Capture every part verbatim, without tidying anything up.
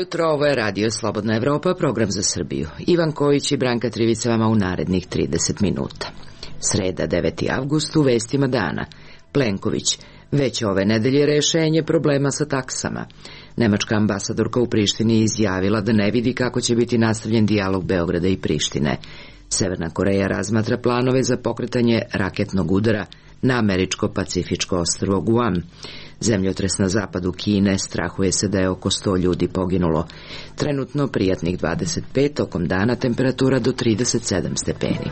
jutro, ovo je Radio Slobodna Evropa, program za Srbiju. Ivan Kojić i Branka Trivica vama u narednih trideset minuta. Sreda, deveti avgust, u vestima dana. Plenković, već ove nedelje rešenje problema sa taksama. Nemačka ambasadorka u Prištini izjavila da ne vidi kako će biti nastavljen dijalog Beograda i Prištine. Severna Koreja razmatra planove za pokretanje raketnog udara na američko-pacifičko ostrvo Guam. Zemljotres na zapadu Kine, strahuje se da je oko sto ljudi poginulo. Trenutno prijatnih dvadeset pet, tokom dana temperatura do trideset sedam stepeni.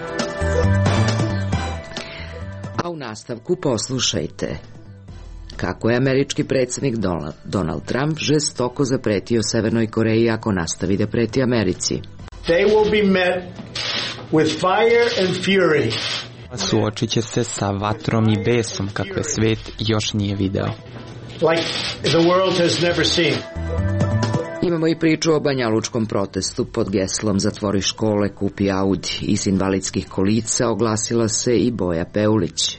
A u nastavku poslušajte kako je američki predsjednik Donald Trump žestoko zapretio Severnoj Koreji ako nastavi da preti Americi. They will be met with fire and fury. Suočit će se sa vatrom i besom kakve svet još nije video. Like the world has never seen. Imamo i priču o banjalučkom protestu pod geslom Zatvori škole, kupi Audi. Iz invalidskih kolica oglasila se i Boja Peulić.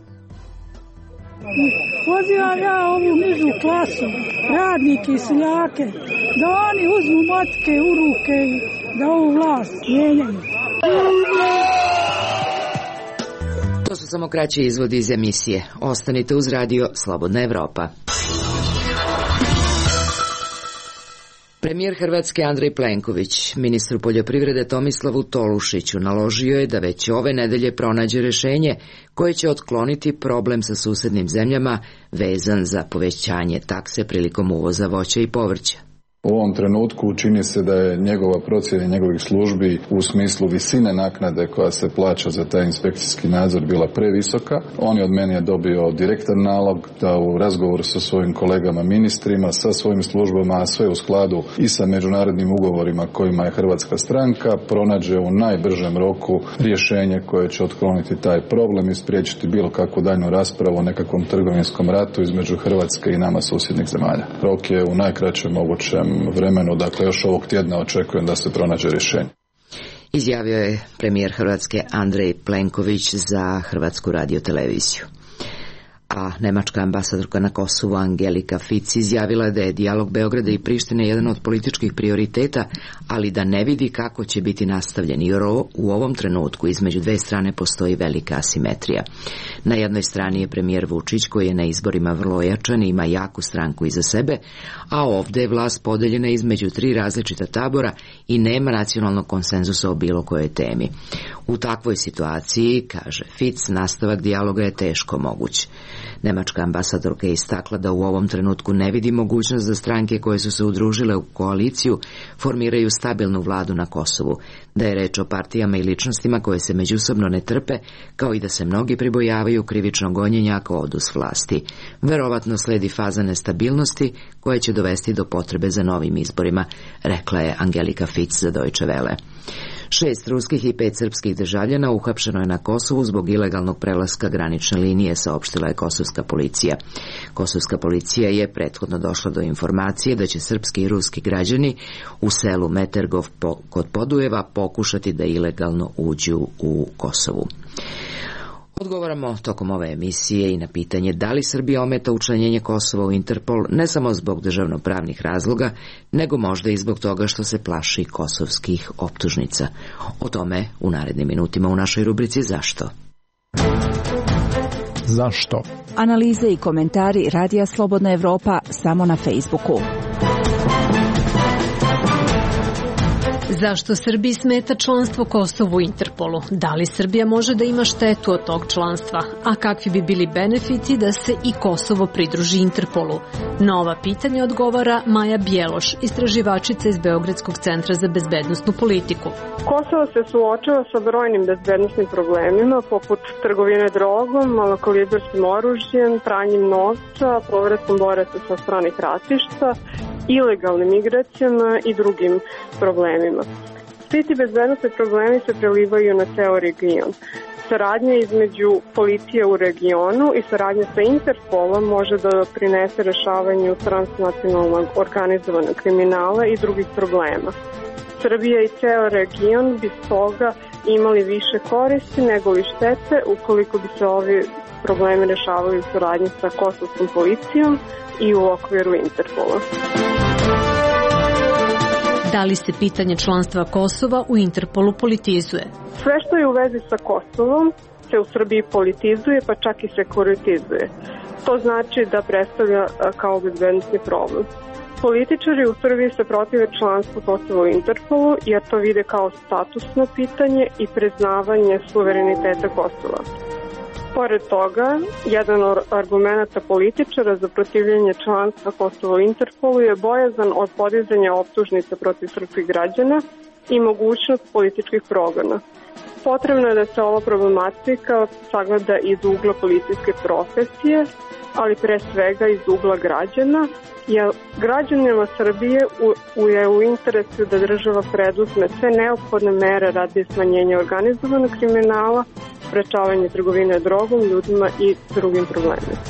Pozivam ja ovu nižu klasu, radnike i seljake, da oni uzmu motke u ruke i da ovu vlast mijenjaju. To su samo kraći izvodi iz emisije. Ostanite uz Radio Slobodna Evropa. Premijer Hrvatske Andrej Plenković ministru poljoprivrede Tomislavu Tolušiću naložio je da već ove nedelje pronađe rešenje koje će otkloniti problem sa susednim zemljama vezan za povećanje takse prilikom uvoza voća i povrća. U ovom trenutku čini se da je njegova procjena njegovih službi u smislu visine naknade koja se plaća za taj inspekcijski nadzor bila previsoka. On je od mene je dobio direktan nalog da u razgovoru sa svojim kolegama ministrima, sa svojim službama, a sve u skladu i sa međunarodnim ugovorima kojima je Hrvatska stranka, pronađe u najbržem roku rješenje koje će otkloniti taj problem i spriječiti bilo kakvu daljnju raspravu o nekakvom trgovinskom ratu između Hrvatske i nama susjednih zemalja. Rok je u najkraćem mogućem vremenu, dakle još ovog tjedna očekujem da se pronađe rješenje. Izjavio je premijer Hrvatske Andrej Plenković za Hrvatsku radioteleviziju. A nemačka ambasadorka na Kosovu Angelika Fic izjavila je da je dijalog Beograda i Prištine jedan od političkih prioriteta, ali da ne vidi kako će biti nastavljen, jer u ovom trenutku između dve strane postoji velika asimetrija. Na jednoj strani je premijer Vučić koji je na izborima vrlo ojačan i ima jaku stranku iza sebe, a ovdje je vlast podeljena između tri različita tabora i nema nacionalnog konsenzusa o bilo kojoj temi. U takvoj situaciji, kaže Fic, nastavak dijaloga je teško moguć. Nemačka ambasadorka je istakla da u ovom trenutku ne vidi mogućnost da stranke koje su se udružile u koaliciju formiraju stabilnu vladu na Kosovu, da je reč o partijama i ličnostima koje se međusobno ne trpe, kao i da se mnogi pribojavaju krivičnog gonjenja ako odu s vlasti. Verovatno sledi faza nestabilnosti koja će dovesti do potrebe za novim izborima, rekla je Angelika Fic za Deutsche Welle. Šest ruskih i pet srpskih državljana uhapšeno je na Kosovu zbog ilegalnog prelaska granične linije, saopštila je kosovska policija. Kosovska policija je prethodno došla do informacije da će srpski i ruski građani u selu Metergov kod Podujeva pokušati da ilegalno uđu u Kosovu. Odgovaramo tokom ove emisije i na pitanje da li Srbija ometa učlanjenje Kosova u Interpol ne samo zbog državnopravnih razloga, nego možda i zbog toga što se plaši kosovskih optužnica. O tome u narednim minutima u našoj rubrici Zašto? Zašto? Analize i komentari Radija Slobodna Evropa samo na Facebooku. Zašto Srbiji smeta članstvo Kosovu u Interpolu? Da li Srbija može da ima štetu od tog članstva? A kakvi bi bili benefiti da se i Kosovo pridruži Interpolu? Na ova pitanja odgovara Maja Bjeloš, istraživačica iz Beogradskog centra za bezbednosnu politiku. Kosovo se suočava sa brojnim bezbednosnim problemima, poput trgovine drogom, malokalibarskim oružjem, pranjem novca, povratkom boraca sa stranih ratišta, ilegalnim migracijama i drugim problemima. Svi ti bezbednosni problemi se prelivaju na ceo region. Saradnja između policije u regionu i saradnja sa Interpolom može da prinese rešavanju transnacionalnog organizovanog kriminala i drugih problema. Srbija i ceo region bi stoga imali više koristi nego li štete ukoliko bi se ovi problemi rešavali u saradnji sa kosovskom policijom i u okviru Interpola. Da li se pitanje članstva Kosova u Interpolu politizuje? Sve što je u vezi sa Kosovom se u Srbiji politizuje, pa čak i sekuritizuje. To znači da predstavlja kao bezbednosni problem. Političari u Srbiji se protive članstvu Kosova u Interpolu jer to vide kao statusno pitanje i priznavanje suvereniteta Kosova. Pored toga, jedan od argumenta političara za protivljenje članstva Kosova u Interpolu je bojazan od podizanja optužnica protiv srpskih građana i mogućnost političkih progona. Potrebno je da se ova problematika sagleda iz ugla policijske profesije, ali pre svega iz ugla građana, jer građanima Srbije u, je u interesu da država preduzme sve neophodne mere radi smanjenja organizovanog kriminala, sprečavanje trgovine drogom, ljudima i drugim problemima.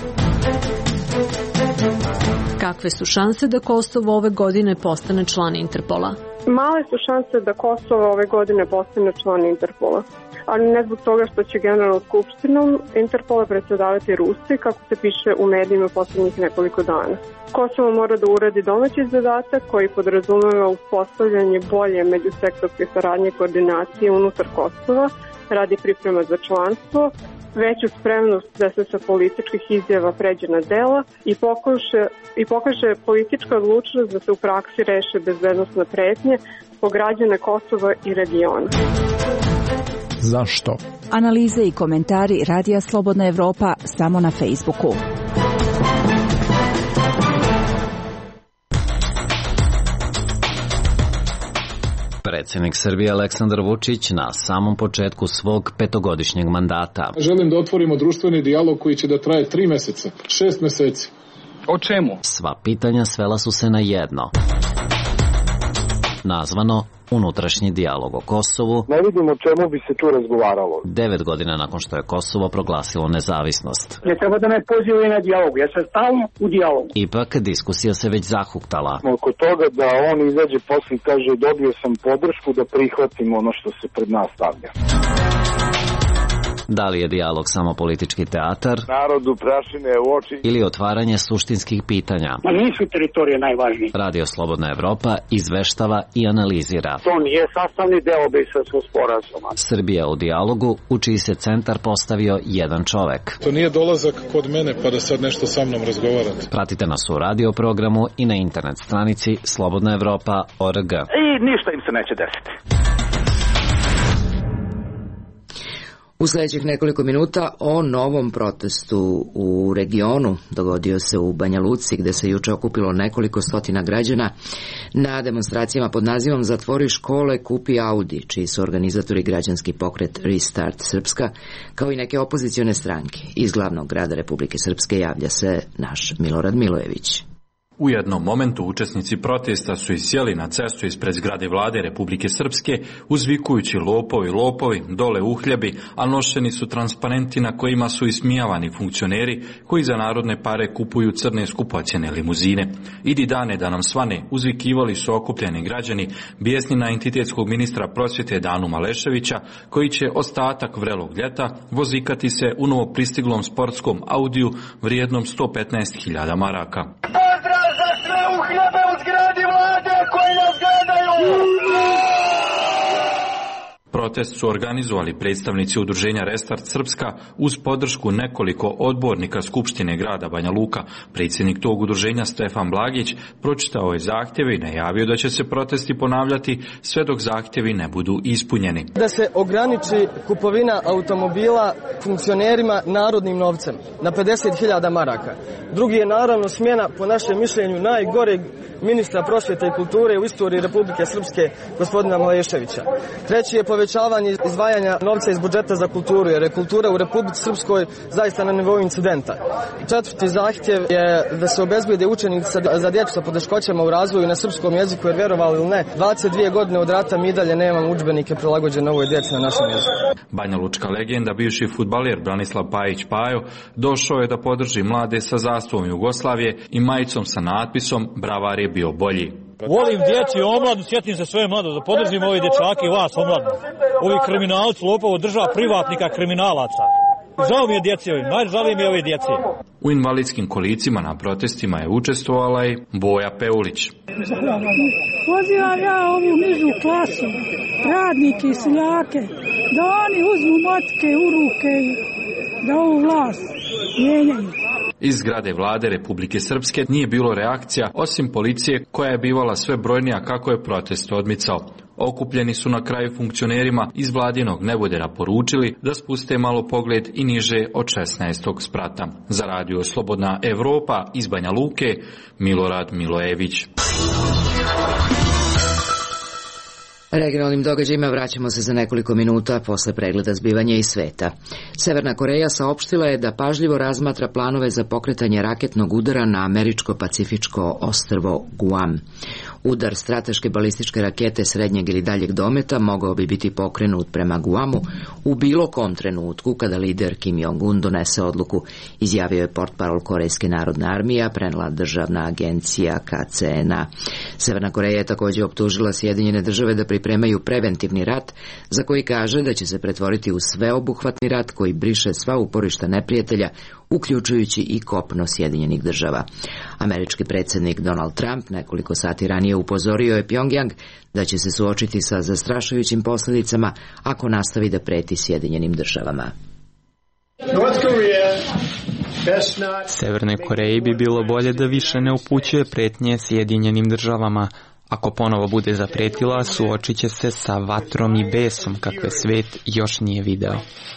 Kakve su šanse da Kosovo ove godine postane član Interpola? Male su šanse da Kosovo ove godine postane član Interpola, ali ne zbog toga što će Generalnom skupštinom Interpola predsedavati Rusi, kako se piše u medijima poslednjih nekoliko dana. Kosovo mora da uradi domaći zadatak koji podrazumeva uspostavljanje bolje međusektorske saradnje i koordinacije unutar Kosova radi priprema za članstvo, veću spremnost da se sa političkih izjava pređe na dela i pokaže, i pokaže politička odlučnost da se u praksi reše bezbednosne pretnje po građane Kosova i regiona. Zašto? Analize i komentari Radija Slobodna Evropa samo na Facebooku. Predsjednik Srbije Aleksandar Vučić na samom početku svog petogodišnjeg mandata. Želim da otvorimo društveni dijalog koji će da traje tri meseca, šest meseci. O čemu? Sva pitanja svela su se na jedno. Nazvano unutrašnji dijalog o Kosovu. Ne vidim o čemu bi se tu razgovaralo. Devet godina nakon što je Kosovo proglasilo nezavisnost. Ne treba da me pozivaju na dijalog, ja sam stalno u dijalogu. Ipak diskusija se već zahuktala. Oko toga da on izađe posle i kaže dobio sam podršku da prihvatim ono što se pred nas stavlja. Da li je dijalog samo politički teatar? Narodu prašine u oči. Ili otvaranje suštinskih pitanja? Ma nisu teritorije najvažnije. Radio Slobodna Evropa izveštava i analizira. To nije sastavni deo Briselskog sporazuma. Srbija u dijalogu, u čiji se centar postavio jedan čovek. To nije dolazak kod mene pa da sad nešto sa mnom razgovarate. Pratite nas u radio programu i na internet stranici slobodna evropa tačka org. I ništa im se neće desiti. U sljedećih nekoliko minuta o novom protestu u regionu. Dogodio se u Banja Luci, gde se juče okupilo nekoliko stotina građana na demonstracijama pod nazivom Zatvori škole, kupi Audi, čiji su organizatori građanski pokret Restart Srpska, kao i neke opozicione stranke. Iz glavnog grada Republike Srpske javlja se naš Milorad Milojević. U jednom momentu učesnici protesta su isjeli na cestu ispred zgrade vlade Republike Srpske, uzvikujući lopovi, lopovi, dole uhljebi, a nošeni su transparenti na kojima su ismijavani funkcioneri koji za narodne pare kupuju crne skupocjene limuzine. Idi dane da nam svane, uzvikivali su okupljeni građani, bijesni na entitetskog ministra prosvjete Danu Maleševića, koji će ostatak vrelog ljeta vozikati se u novo pristiglom sportskom Audiju vrijednom sto petnaest hiljada maraka. Za sve uhljebe u zgradi vlade koji nas gledaju! Protest su organizovali predstavnici udruženja Restart Srpska uz podršku nekoliko odbornika Skupštine grada Banja Luka. Predsjednik tog udruženja Stefan Blagić pročitao je zahtjeve i najavio da će se protesti ponavljati sve dok zahtjevi ne budu ispunjeni. Da se ograniči kupovina automobila funkcionerima narodnim novcem na pedeset hiljada maraka. Drugi je naravno smjena, po našem mišljenju, najgoreg ministra prosvjete i kulture u istoriji Republike Srpske, gospodina Maleševića. Treći je povećavanje izdvajanja novca iz budžeta za kulturu, jer je kultura u Republici Srpskoj zaista na nivou incidenta. Četvrti zahtjev je da se obezbijede učenici za djecu sa poteškoćama u razvoju na srpskom jeziku, jer vjerovali ili ne, dvadeset dvije godine od rata mi dalje nemamo udžbenike prilagođene ovoj djeci na našem jeziku. Banja Lučka legenda, bivši fudbaler Branislav Pajić Pajo, došao je da podrži mlade sa zastavom Jugoslavije i majicom sa natpisom Bravar je bio bolji. Volim djeci omladu, sjetim se svoje mlado, da podržim ove dječake i vas omladu. Ovi kriminalci, lopovo država privatnika kriminalaca. Žao mi je djece, najžalije mi je ove djece. U invalidskim kolicima na protestima je učestvovala i Boja Peulić. Pozivam ja ovu nižu klasu, radnike i seljake, da oni uzmu motike u ruke i da ovu vlast mijenjaju. Iz zgrade vlade Republike Srpske nije bilo reakcija osim policije koja je bivala sve brojnija kako je protest odmicao. Okupljeni su na kraju funkcionerima iz vladinog nebodera poručili da spuste malo pogled i niže od šesnaestog sprata. Za radio Slobodna Evropa iz Banja Luke, Milorad Milojević. Regionalnim događajima vraćamo se za nekoliko minuta posle pregleda zbivanja iz sveta. Severna Koreja saopštila je da pažljivo razmatra planove za pokretanje raketnog udara na američko-pacifičko ostrvo Guam. Udar strateške balističke rakete srednjeg ili daljeg dometa mogao bi biti pokrenut prema Guamu u bilo kom trenutku kada lider Kim Jong-un donese odluku, izjavio je portparol Korejske narodne armije, a prenela državna agencija K C N A. Severna Koreja je također optužila Sjedinjene države da pripremaju preventivni rat za koji kaže da će se pretvoriti u sveobuhvatni rat koji briše sva uporišta neprijatelja, uključujući i kopno Sjedinjenih država. Američki predsjednik Donald Trump nekoliko sati ranije upozorio je Pjongjang da će se suočiti sa zastrašujućim posljedicama ako nastavi da preti Sjedinjenim državama. Severnoj Koreji bi bilo bolje da više ne upućuje pretnje Sjedinjenim državama. Ako ponovo bude zapretila, suočit će se sa vatrom i besom kakve svet još nije video.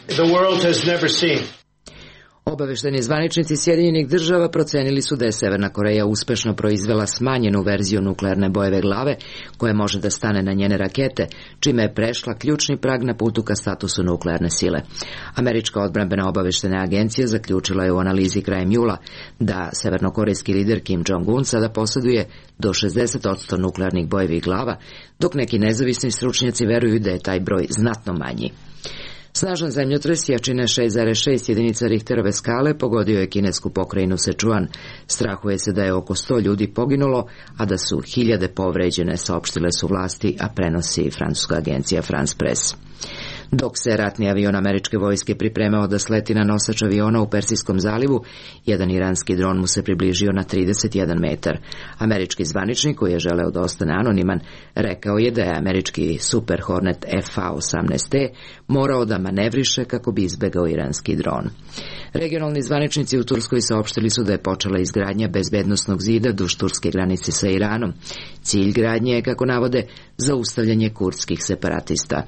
Obavešteni zvaničnici Sjedinjenih država procenili su da je Severna Koreja uspešno proizvela smanjenu verziju nuklearne bojeve glave koja može da stane na njene rakete, čime je prešla ključni prag na putu ka statusu nuklearne sile. Američka odbrambena obaveštena agencija zaključila je u analizi krajem jula da severnokorejski lider Kim Jong-un sada posjeduje do šezdeset posto nuklearnih bojevih glava, dok neki nezavisni stručnjaci veruju da je taj broj znatno manji. Snažan zemljotres jačine šest zarez šest jedinica Richterove skale pogodio je kinesku pokrajinu Sichuan. Strahuje se da je oko sto ljudi poginulo, a da su hiljade povređene, saopštile su vlasti, a prenosi francuska agencija France Press. Dok se ratni avion američke vojske pripremao da sleti na nosač aviona u Persijskom zalivu, jedan iranski dron mu se približio na trideset jedan metar. Američki zvaničnik, koji je želeo da ostane anoniman, rekao je da je američki Super Hornet F A osamnaest T morao da manevriše kako bi izbegao iranski dron. Regionalni zvaničnici u Turskoj saopštili su da je počela izgradnja bezbednosnog zida duž turske granice sa Iranom. Cilj gradnje je, kako navode, zaustavljanje kurdskih separatista.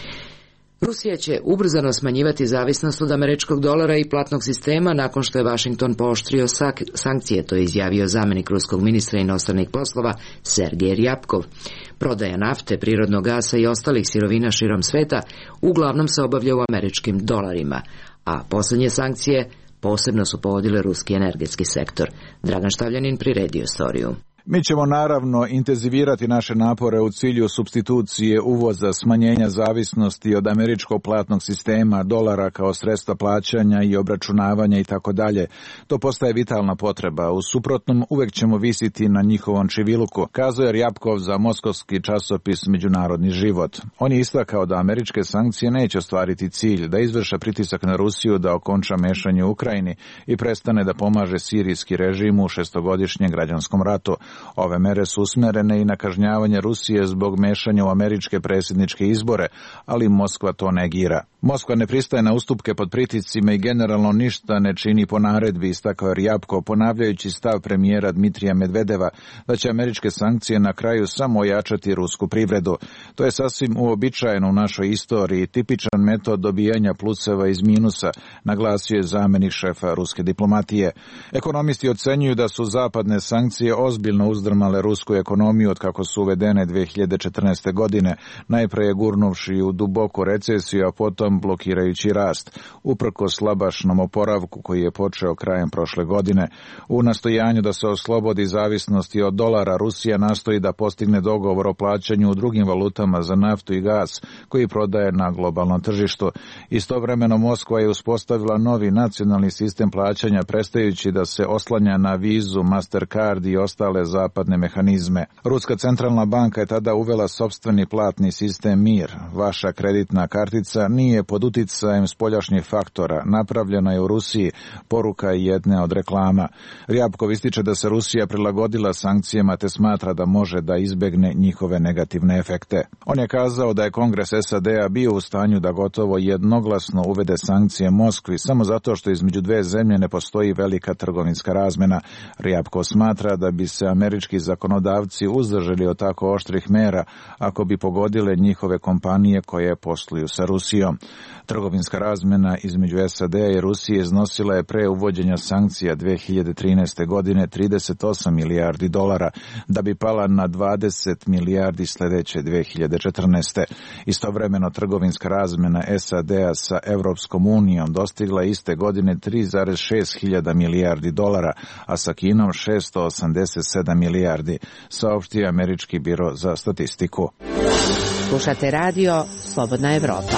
Rusija će ubrzano smanjivati zavisnost od američkog dolara i platnog sistema nakon što je Washington pooštrio sankcije, to je izjavio zamenik ruskog ministra inostranih poslova Sergej Ryabkov. Prodaja nafte, prirodnog gasa i ostalih sirovina širom sveta uglavnom se obavlja u američkim dolarima, a posljednje sankcije posebno su pogodile ruski energetski sektor. Dragan Štavljanin priredio storiju. Mi ćemo naravno intenzivirati naše napore u cilju supstitucije uvoza, smanjenja zavisnosti od američkog platnog sistema, dolara kao sredstva plaćanja i obračunavanja i tako dalje. To postaje vitalna potreba. U suprotnom uvek ćemo visiti na njihovom čiviluku, kazao je Ryabkov za moskovski časopis Međunarodni život. On je istakao da američke sankcije neće ostvariti cilj, da izvrše pritisak na Rusiju da okonča mešanje u Ukrajini i prestane da pomaže sirijski režim u šestogodišnjem građanskom ratu. Ove mere su usmerene i na kažnjavanje Rusije zbog mešanja u američke predsjedničke izbore, ali Moskva to negira. Moskva ne pristaje na ustupke pod pritiscima i generalno ništa ne čini po naredbi, istakao je Ryabkov, ponavljajući stav premijera Dmitrija Medvedeva da će američke sankcije na kraju samo ojačati rusku privredu. To je sasvim uobičajeno u našoj istoriji, tipičan metod dobijanja pluceva iz minusa, naglasio je zamenik šefa ruske diplomatije. Ekonomisti ocenjuju da su zapadne sankcije ozbiljno uzdrmale rusku ekonomiju od kako su uvedene dve hiljade četrnaeste. godine, najpre gurnuvši u duboku recesiju, a potom blokirajući rast, uprkos slabašnom oporavku koji je počeo krajem prošle godine. U nastojanju da se oslobodi zavisnosti od dolara, Rusija nastoji da postigne dogovor o plaćanju u drugim valutama za naftu i gas koji prodaje na globalnom tržištu. Istovremeno Moskva je uspostavila novi nacionalni sistem plaćanja, prestajući da se oslanja na vizu, Mastercard i ostale zapadne mehanizme. Ruska centralna banka je tada uvela sopstveni platni sistem Mir. Vaša kreditna kartica nije nije pod uticajem spoljašnjih faktora. Napravljena je u Rusiji, poruka je jedne od reklama. Rjabkov ističe da se Rusija prilagodila sankcijama te smatra da može da izbegne njihove negativne efekte. On je kazao da je Kongres S A D-a bio u stanju da gotovo jednoglasno uvede sankcije Moskvi samo zato što između dve zemlje ne postoji velika trgovinska razmena. Rjabkov smatra da bi se američki zakonodavci uzdržali od tako oštrih mera ako bi pogodile njihove kompanije koje posluju sa Rusijom. Trgovinska razmena između S A D-a i Rusije iznosila je pre uvođenja sankcija dve hiljade trinaeste. godine trideset osam milijardi dolara, da bi pala na dvadeset milijardi sljedeće dve hiljade četrnaeste. Istovremeno trgovinska razmena S A D-a sa Evropskom unijom dostigla iste godine tri zarez šest hiljada milijardi dolara, a sa Kinom šesto osamdeset sedam milijardi, saopštio Američki biro za statistiku. Slušate radio Slobodna Evropa.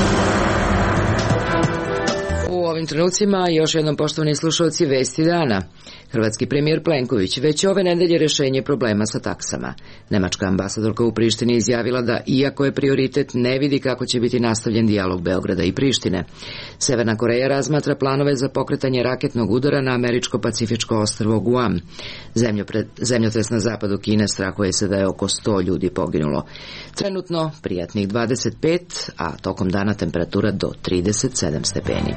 U ovim trenucima još jednom, poštovani slušalci, vesti dana. Hrvatski premijer Plenković već ove nedelje rešenje problema sa taksama. Nemačka ambasadorka u Prištini izjavila da, iako je prioritet, ne vidi kako će biti nastavljen dijalog Beograda i Prištine. Severna Koreja razmatra planove za pokretanje raketnog udara na američko-pacifičko ostrvo Guam. Zemljotres na zapadu Kine strahuje se da je oko sto ljudi poginulo. Trenutno prijatnih dvadeset pet, a tokom dana temperatura do trideset sedam stepeni.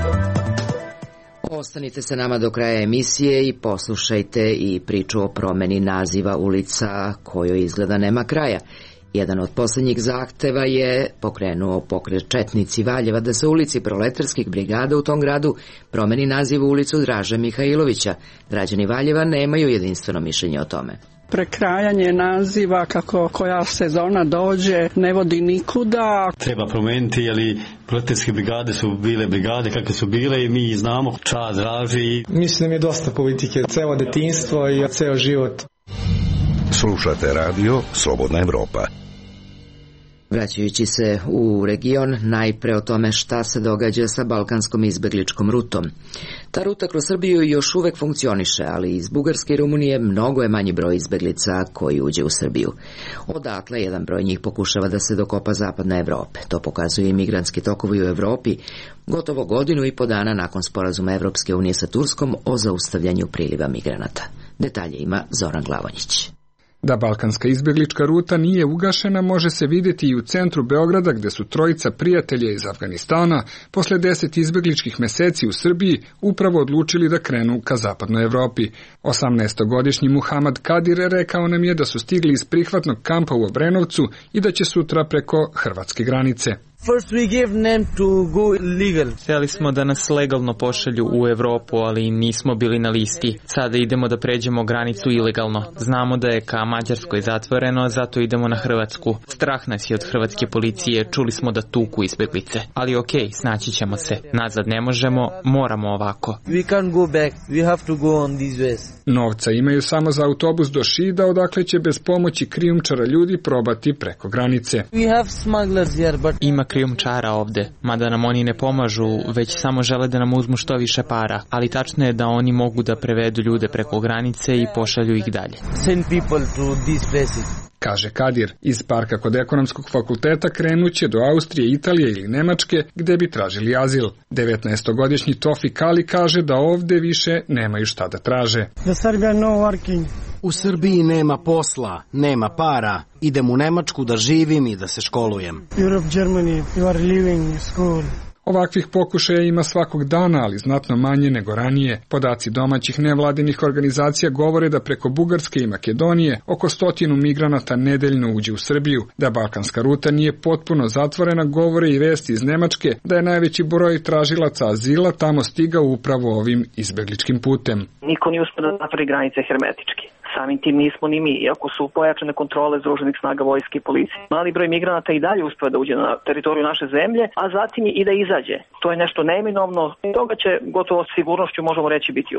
Ostanite sa nama do kraja emisije i poslušajte i priču o promeni naziva ulica kojoj izgleda nema kraja. Jedan od posljednjih zahteva je pokrenuo pokret Četnici Valjeva da se ulici proletarskih brigada u tom gradu promeni naziv u ulicu Draže Mihajlovića. Građani Valjeva nemaju jedinstveno mišljenje o tome. Prekrajanje naziva kako koja sezona dođe ne vodi nikuda. Treba promijeniti, jer proletarske brigade su bile brigade kakve su bile i mi znamo čas Draži. Mislim da je dosta politike, celo detinjstvo i ceo život. Slušate radio Slobodna Evropa. Vraćajući se u region, najpre o tome šta se događa sa balkanskom izbegličkom rutom. Ta ruta kroz Srbiju još uvek funkcioniše, ali iz Bugarske i Rumunije mnogo je manji broj izbeglica koji uđe u Srbiju. Odatle jedan broj njih pokušava da se dokopa zapadne Evrope. To pokazuje i migrantski tokovi u Evropi, gotovo godinu i po dana nakon sporazuma Evropske unije sa Turskom o zaustavljanju priliva migranata. Detalje ima Zoran Glavonjić. Da balkanska izbjeglička ruta nije ugašena može se vidjeti i u centru Beograda, gdje su trojica prijatelja iz Afganistana posle deset izbjegličkih meseci u Srbiji upravo odlučili da krenu ka zapadnoj Evropi. osamnaestogodišnji Muhamad Kadir rekao nam je da su stigli iz prihvatnog kampa u Obrenovcu i da će sutra preko hrvatske granice. First we gave them to go legal. Htjeli smo da nas legalno pošalju u Evropu, ali nismo bili na listi. Sada idemo da pređemo granicu ilegalno. Znamo da je ka Mađarskoj zatvoreno, zato idemo na Hrvatsku. Strah nas je od hrvatske policije, čuli smo da tuku izbjeglice. Ali okej, okay, snaći ćemo se. Nazad ne možemo, moramo ovako. We can't go back. We have to go on these ways. Novca imaju samo za autobus do Šida, odakle će bez pomoći krijumčara ljudi probati preko granice. We have smugglers here, but Ima krijumčara ovde, mada nam oni ne pomažu, već samo žele da nam uzmu što više para, ali tačno je da oni mogu da prevedu ljude preko granice i pošalju ih dalje. Send people to these places. Kaže Kadir. Iz parka kod ekonomskog fakulteta krenuće do Austrije, Italije ili Nemačke gdje bi tražili azil. devetnaestogodišnji Tofi Kali kaže da ovde više nemaju šta da traže. The Serbia no working. U Srbiji nema posla, nema para. Idem u Nemačku da živim i da se školujem. Europe, Germany, you are living school. Ovakvih pokušaja ima svakog dana, ali znatno manje nego ranije. Podaci domaćih nevladinih organizacija govore da preko Bugarske i Makedonije oko stotinu migranata nedeljno uđe u Srbiju. Da balkanska ruta nije potpuno zatvorena, govore i vesti iz Nemačke da je najveći broj tražilaca azila tamo stigao upravo ovim izbegličkim putem. Niko nije uspio da zatvori granice hermetički. Samim tim nismo ni mi, iako su pojačane kontrole združenih snaga vojske i policije. Mali broj migranata i dalje uspio da uđe na teritoriju naše zemlje, a zatim i da izađe. To je nešto neminovno, toga će gotovo s sigurnošću možemo reći biti uvek.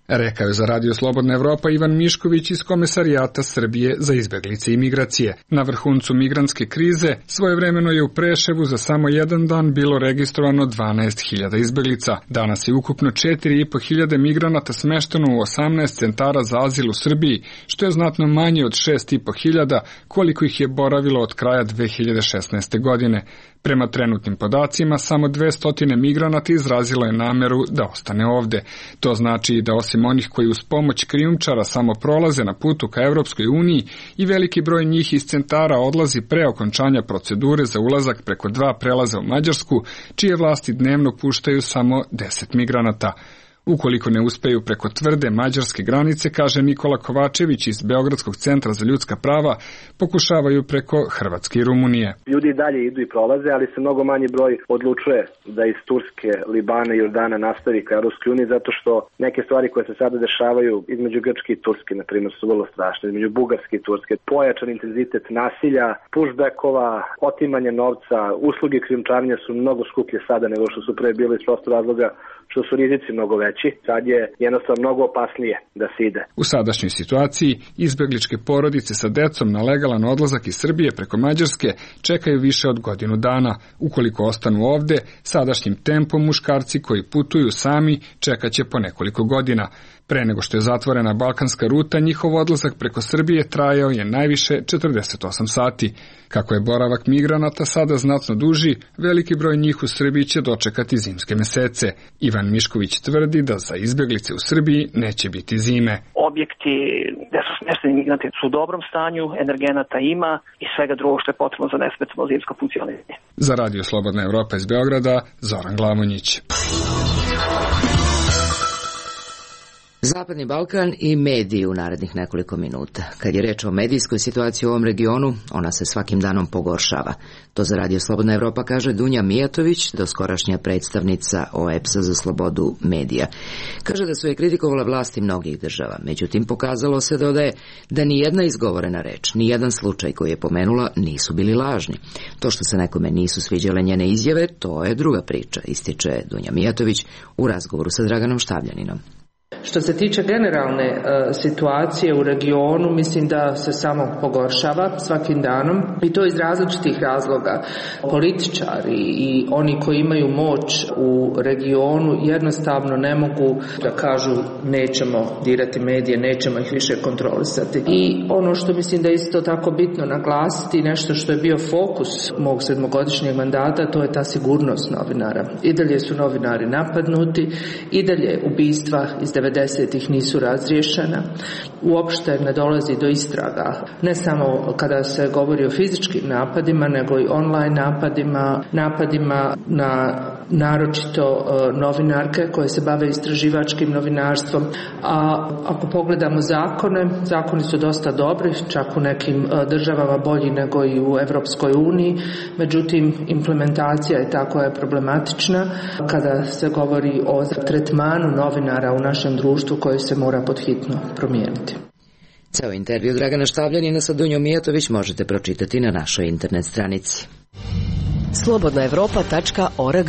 Rekao je za Radio Slobodna Evropa Ivan Mišković iz Komesarijata Srbije za izbeglice i migracije. Na vrhuncu migrantske krize svojevremeno je u Preševu za samo jedan dan bilo registrovano dvanaest hiljada izbeglica. Danas je ukupno četiri i po hiljade migranata smešteno u osamnaest centara za azil u Srbiji, što je znatno manje od šest i po hiljada koliko ih je boravilo od kraja dve hiljade šesnaeste. godine. Prema trenutnim podacima, samo dvesta migranata izrazilo je nameru da ostane ovde. To znači da osim onih koji uz pomoć krijumčara samo prolaze na putu ka Evropskoj uniji i veliki broj njih iz centara odlazi pre okončanja procedure za ulazak preko dva prelaza u Mađarsku, čije vlasti dnevno puštaju samo deset migranata. Ukoliko ne uspeju preko tvrde mađarske granice, kaže Nikola Kovačević iz Beogradskog centra za ljudska prava, pokušavaju preko Hrvatske i Rumunije. Ljudi i dalje idu i prolaze, ali se mnogo manji broj odlučuje da iz Turske, Libana i Jordana nastavi ka Evropskoj uniji, zato što neke stvari koje se sada dešavaju između Grčke i Turske, na primjer, su vrlo strašne, između Bugarske i Turske. Pojačan intenzitet nasilja, pushbackova, otimanje novca, usluge krijumčarenja su mnogo skuplje sada nego što su pre bile iz prostog razloga što su rizici mnogo veći. Sad je jednostavno mnogo opasnije da se ide. U sadašnjoj situaciji izbegličke porodice sa decom na legalan odlazak iz Srbije preko Mađarske čekaju više od godinu dana. Ukoliko ostanu ovde, sadašnjim tempom muškarci koji putuju sami čekaće po nekoliko godina. Pre nego što je zatvorena balkanska ruta, njihov odlazak preko Srbije trajao je najviše četrdeset osam sati. Kako je boravak migranata sada znatno duži, veliki broj njih u Srbiji će dočekati zimske mesece. Ivan Mišković tvrdi da za izbeglice u Srbiji neće biti zime. Objekti gde su smješteni migranti su u dobrom stanju, energenata ima i svega drugog što je potrebno za nesmetano zimsko funkcioniranje. Za Radio Slobodna Evropa iz Beograda, Zoran Glamonjić. Zapadni Balkan i mediji u narednih nekoliko minuta. Kad je reč o medijskoj situaciji u ovom regionu, ona se svakim danom pogoršava. To za Radio Slobodna Evropa kaže Dunja Mijatović, doskorašnja predstavnica O E B S-a za slobodu medija. Kaže da su je kritikovala vlasti mnogih država, međutim pokazalo se, dodaje, da ni jedna izgovorena reč, ni jedan slučaj koji je pomenula nisu bili lažni. To što se nekome nisu sviđale njene izjave, to je druga priča, ističe Dunja Mijatović u razgovoru sa Draganom Štavljaninom. Što se tiče generalne e, situacije u regionu, mislim da se samo pogoršava svakim danom i to iz različitih razloga. Političari i oni koji imaju moć u regionu jednostavno ne mogu da kažu nećemo dirati medije, nećemo ih više kontrolisati. I ono što mislim da je isto tako bitno naglasiti, nešto što je bio fokus mog sedmogodišnjeg mandata, to je ta sigurnost novinara. I dalje su novinari napadnuti, i dalje ubistva iz devedesetih nisu razriješena. Uopšte ne dolazi do istraga. Ne samo kada se govori o fizičkim napadima, nego i online napadima, napadima na naročito novinarke koje se bave istraživačkim novinarstvom. A ako pogledamo zakone, zakoni su dosta dobri, čak u nekim državama bolji nego i u Evropskoj uniji, međutim implementacija je ta koja je problematična kada se govori o tretmanu novinara u našem društvu koji se mora podhitno promijeniti. Ceo intervju Dragana Štavljanina sa Dunjom Mijatović možete pročitati na našoj internet stranici. slobodna evropa tačka org.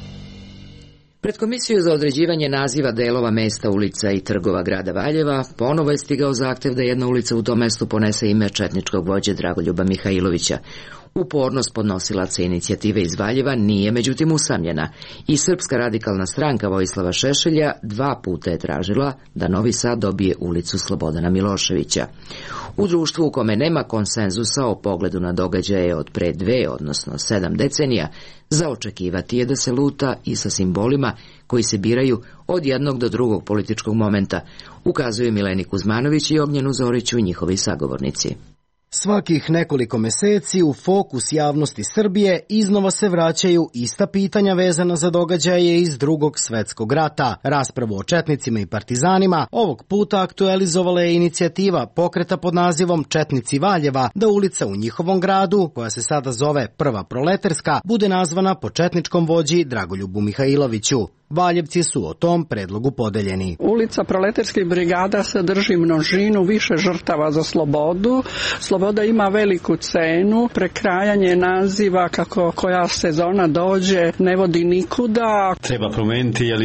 Pred Komisiju za određivanje naziva delova mesta, ulica i trgova grada Valjeva ponovo je stigao zahtev da jedna ulica u tom mestu ponese ime četničkog vođe Dragoljuba Mihajlovića. Upornost podnosilaca inicijative iz Valjeva nije međutim usamljena i Srpska radikalna stranka Vojislava Šešelja dva puta je tražila da Novi Sad dobije ulicu Slobodana Miloševića. U društvu u kome nema konsenzusa o pogledu na događaje od pre dve, odnosno sedam decenija, za očekivati je da se luta i sa simbolima koji se biraju od jednog do drugog političkog momenta, ukazuju Mileni Kuzmanović i Ognjenu Zoriću i njihovi sagovornici. Svakih nekoliko meseci u fokus javnosti Srbije iznova se vraćaju ista pitanja vezana za događaje iz Drugog svetskog rata. Raspravu o četnicima i partizanima ovog puta aktualizovala je inicijativa pokreta pod nazivom Četnici Valjeva da ulica u njihovom gradu, koja se sada zove Prva Proleterska, bude nazvana po četničkom vođi Dragoljubu Mihajloviću. Valjevci su o tom predlogu podeljeni. Ulica Proleterskih brigada sadrži množinu više žrtava za slobodu. Sloboda ima veliku cenu. Prekrajanje naziva kako koja sezona dođe ne vodi nikuda. Treba promeniti, ali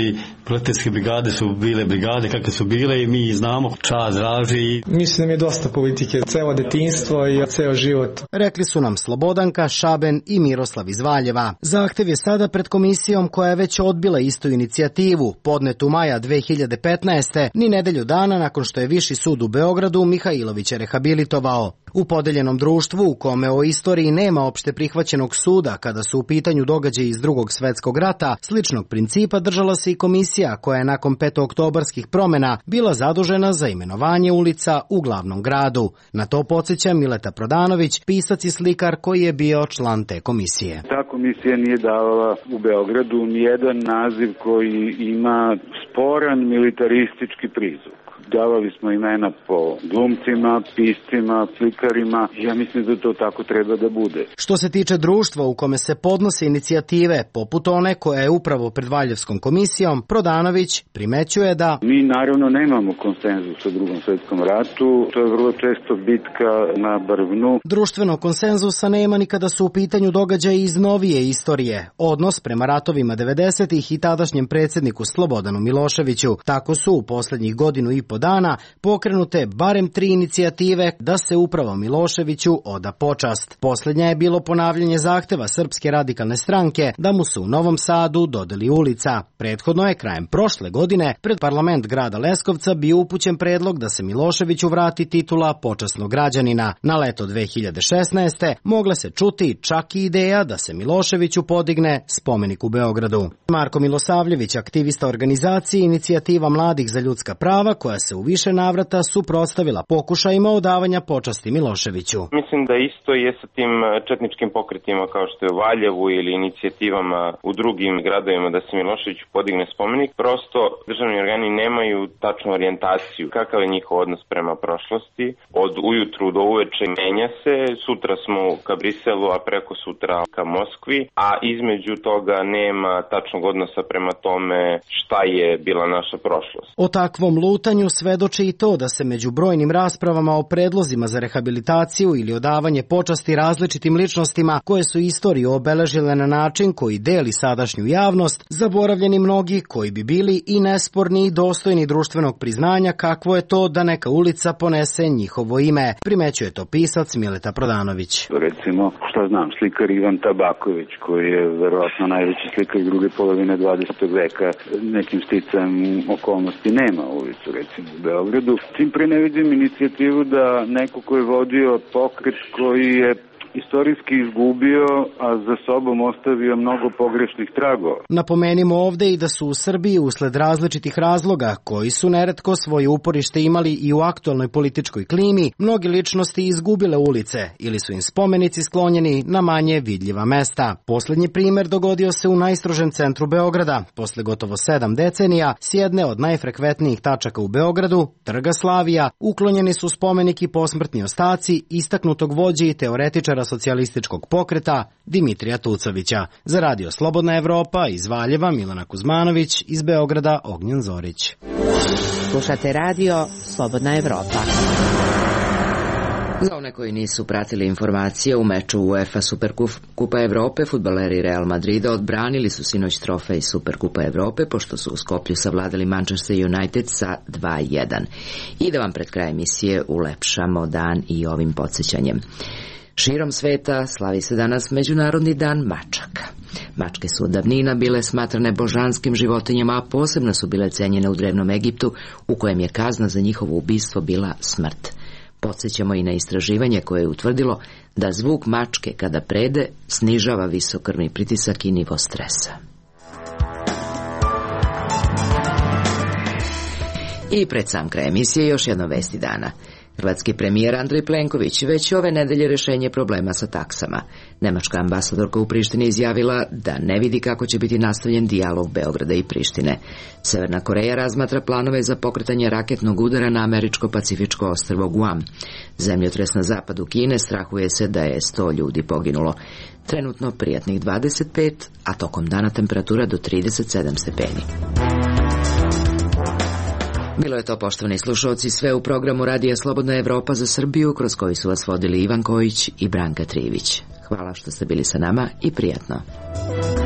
Prijateljske brigade su bile brigade kakve su bile i mi znamo čas draži. Mislim da mi je dosta politike, celo detinjstvo i ceo život. Rekli su nam Slobodanka, Šaben i Miroslav iz Valjeva. Zahtev je sada pred komisijom koja je već odbila istu inicijativu, podnetu maja dve hiljade petnaeste, ni nedelju dana nakon što je Viši sud u Beogradu Mihajlovića rehabilitovao. U podeljenom društvu u kome o istoriji nema opšte prihvaćenog suda kada su u pitanju događaji iz Drugog svetskog rata, sličnog principa držala se i komisija koja je nakon petooktobarskih promena bila zadužena za imenovanje ulica u glavnom gradu. Na to podsjeća Mileta Prodanović, pisac i slikar koji je bio član te komisije. Ta komisija nije davala u Beogradu nijedan naziv koji ima sporan militaristički prizvuk. Davali smo imena po glumcima, piscima, slikarima. Ja mislim da to tako treba da bude. Što se tiče društva u kome se podnose inicijative, poput one koja je upravo pred Valjevskom komisijom, Prodanović primećuje da mi naravno nemamo konsenzus o Drugom svetskom ratu. To je vrlo često bitka na brvnu. Društvenog konsenzusa nema ni kada su u pitanju događaji iz novije istorije. Odnos prema ratovima devedesetih i tadašnjem predsjedniku Slobodanu Miloševiću. Tako su u poslednjih godinu i po dana pokrenute barem tri inicijative da se upravo Miloševiću oda počast. Poslednja je bilo ponavljanje zahteva Srpske radikalne stranke da mu se u Novom Sadu dodeli ulica. Prethodno je krajem prošle godine pred parlament grada Leskovca bio upućen predlog da se Miloševiću vrati titula počasnog građanina. Na leto dve hiljade šesnaeste mogla se čuti čak i ideja da se Miloševiću podigne spomenik u Beogradu. Marko Milosavljević, aktivista organizacije Inicijativa mladih za ljudska prava, koja se u više navrata suprotstavila pokušajima odavanja počasti Miloševiću. Mislim da isto je sa tim četničkim pokretima kao što je u Valjevu ili inicijativama u drugim gradovima da se Miloševiću podigne spomenik. Prosto državni organi nemaju tačnu orijentaciju. Kakav je njihov odnos prema prošlosti? Od ujutru do uveče menja se. Sutra smo ka Briselu, a preko sutra ka Moskvi, a između toga nema tačnog odnosa prema tome šta je bila naša prošlost. O takvom lutanju svedoči i to da se među brojnim raspravama o predlozima za rehabilitaciju ili odavanje počasti različitim ličnostima koje su istoriju obeležile na način koji deli sadašnju javnost, zaboravljeni mnogi koji bi bili i nesporni i dostojni društvenog priznanja kakvo je to da neka ulica ponese njihovo ime, primećuje to pisac Mileta Prodanović. Recimo, šta znam, slikar Ivan Tabaković, koji je verovatno najveći slikar druge polovine dvadesetog veka, nekim sticajem okolnosti nema ulicu, recimo u Beogradu. Tim pre ne vidim inicijativu da neko ko je vodio pokret koji je istorijski izgubio, a za sobom ostavio mnogo pogrešnih tragova. Napomenimo ovde i da su u Srbiji usled različitih razloga, koji su neretko svoje uporište imali i u aktualnoj političkoj klimi, mnogi ličnosti izgubile ulice ili su im spomenici sklonjeni na manje vidljiva mesta. Poslednji primer dogodio se u najstrožem centru Beograda. Posle gotovo sedam decenija, s jedne od najfrekventnijih tačaka u Beogradu, Trga Slavija, uklonjeni su spomenik i posmrtni ostaci istaknutog vođe i teoretičara socijalističkog pokreta Dimitrija Tucovića. Za Radio Slobodna Evropa iz Valjeva Milana Kuzmanović, iz Beograda Ognjen Zorić. Slušate Radio Slobodna Evropa. Za one koji nisu pratili informacije, u meču UEFA Superkupa Evrope fudbaleri Real Madrida odbranili su sinoć trofej Superkupa Evrope pošto su u Skoplju savladali Manchester United sa dva jedan. I da vam pred kraj emisije ulepšamo dan i ovim podsjećanjem. Širom sveta slavi se danas Međunarodni dan mačaka. Mačke su od davnina bile smatrane božanskim životinjama, a posebno su bile cenjene u drevnom Egiptu, u kojem je kazna za njihovo ubistvo bila smrt. Podsjećamo i na istraživanje koje je utvrdilo da zvuk mačke kada prede snižava visok krvni pritisak i nivo stresa. I pred sam kraj emisije još jedno vesti dana. Hrvatski premijer Andrej Plenković već ove nedelje rešenje problema sa taksama. Nemačka ambasadorka u Prištini izjavila da ne vidi kako će biti nastavljen dijalog Beograda i Prištine. Severna Koreja razmatra planove za pokretanje raketnog udara na američko-pacifičko ostrvo Guam. Zemljotres na zapadu Kine strahuje se da je sto ljudi poginulo. Trenutno prijatnih dvadeset pet, a tokom dana temperatura do trideset sedam stepeni. Bilo je to, poštovani slušalci, sve u programu Radija Slobodna Evropa za Srbiju, kroz koji su vas vodili Ivan Kojić i Branka Trivić. Hvala što ste bili sa nama i prijatno.